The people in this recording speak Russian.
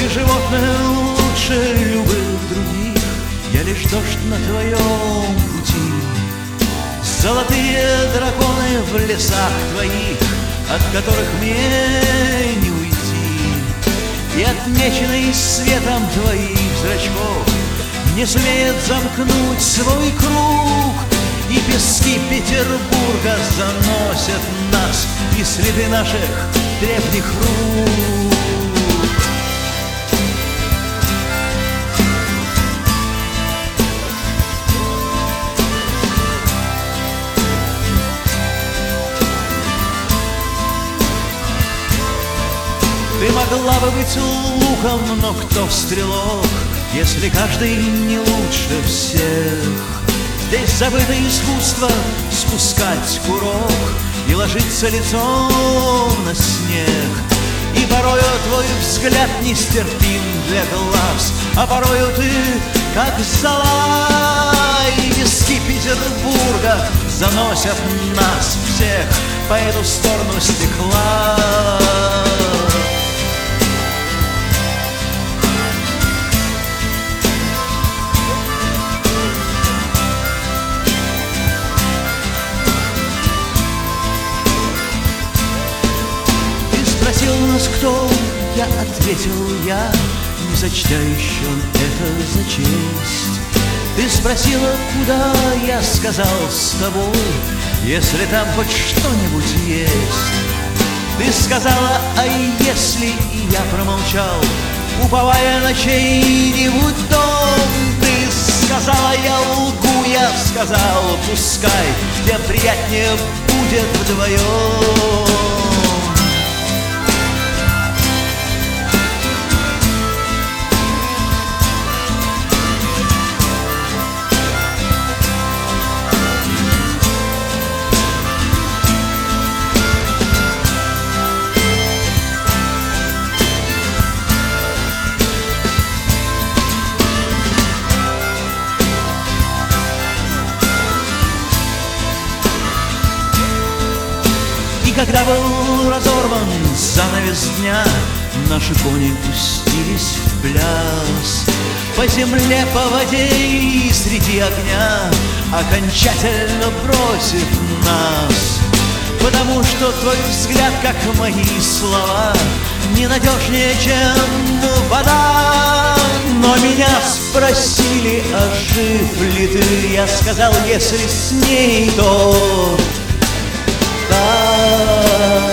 животное лучше любых других, я лишь дождь на твоем пути. Золотые драконы в лесах твоих, от которых мне не уйти. И отмеченный светом твоих зрачков не сумеет замкнуть свой круг. И пески Петербурга заносят нас, и следы наших древних рук. Ты могла бы быть луком, но кто стрелок, если каждый не лучше всех? Здесь забыто искусство спускать курок и ложиться лицом на снег. И порою твой взгляд нестерпим для глаз, а порою ты как зола. И пески Петербурга заносят нас всех по эту сторону стекла. Спросил нас кто, я ответил я, не сочтя еще это за честь. Ты спросила куда, я сказал с тобой, если там хоть что-нибудь есть. Ты сказала, а если, и я промолчал, уповая на чей-нибудь дом. Ты сказала, я лгу, я сказал, пускай, тебе приятнее будет вдвоем. И когда был разорван занавес дня, наши кони пустились в пляс. По земле, по воде и среди огня, окончательно бросив нас. Потому что твой взгляд, как мои слова, ненадежнее, чем вода. Но меня спросили, а жив ли ты? Я сказал, если с ней, то да.